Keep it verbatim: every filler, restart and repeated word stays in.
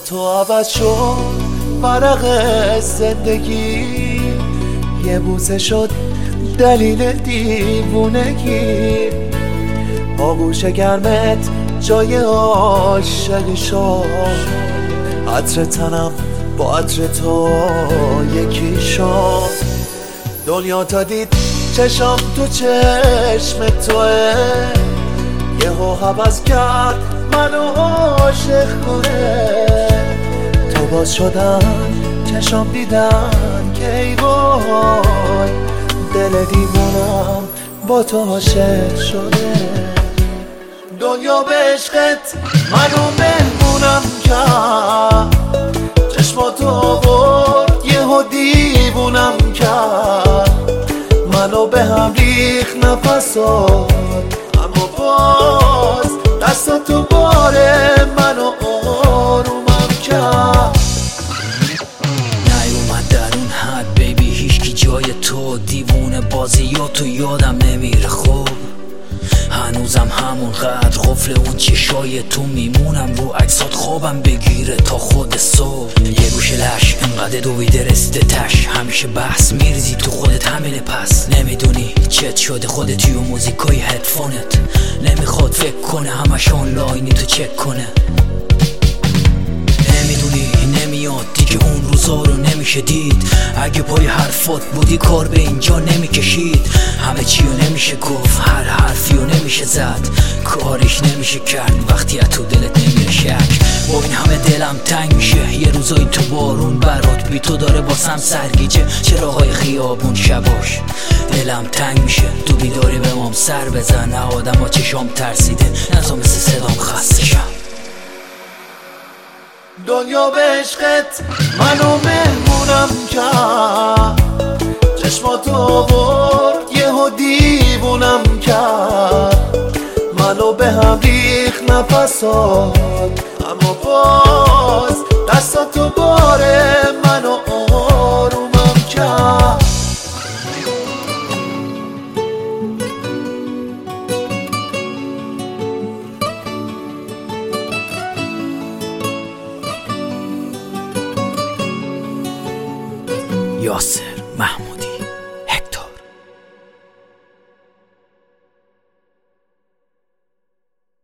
تو عوض شد فرق زندگی، یه بوسه شد دلیل دیوونگی. آغوش گرمت جای عاشقی شد، عطر تنم با عطر تو یکی شد. دنیا تا دید چشم تو چشم توه، یهو حوض کرد منو عاشق کنه. تو باز شدن چشم دیدن که ای وای، دل دیوونم با تو عاشق شده. دنیا به عشقت منو مهمونم کرد، چشماتو آورد یهو دیوونم کرد. منو به هم ریخ نفسات، اما باز دستاتو باره منو آرومم کرد. نیومد در اون حد بیبی هیچکی جای تو، دیوونه بازیاتو یادم نمیره. خوب هنوزم همون قدر قفل اون چشای تو میمونم، رو عکسات خوابم بگیره تا خود صبح. یه گوشه لش انقدر دویده رسیده تش، همیشه بحث میریزی تو خودت همینه. پس نمیدونی چت شده خودتی و موزیکای هدفونت، نمیخواد فکر کنه همش آنلاینی تو چک کنه. نمیدونی نمیاد دیگه اون روزا رو نمیشه دید، اگه پای حرفات بودی کار به اینجا نمیکشید. همه چی رو نمیشه گفت، هر حرفی رو نمیشه زد، کارش نمیشه کرد وقتی از تو دلت نمیره شک. با این همه دلم تنگ میشه، یه روزایی تو بارون برات بی تو داره باسم سرگیجه. چراغای خیابون شباش دلم تنگ میشه، تو بیداری به مام سر بزن. نه آدم ها چشام ترسیده، نه تو مثل صدام خسته شم. دنیا به عشقت منو مهمونم کرد، چشماتو آورد یهو دیوونم کرد. منو به هم ریخ نفسات، اما باز دستاتو باره منو آرومم کرد. یاسر محمود.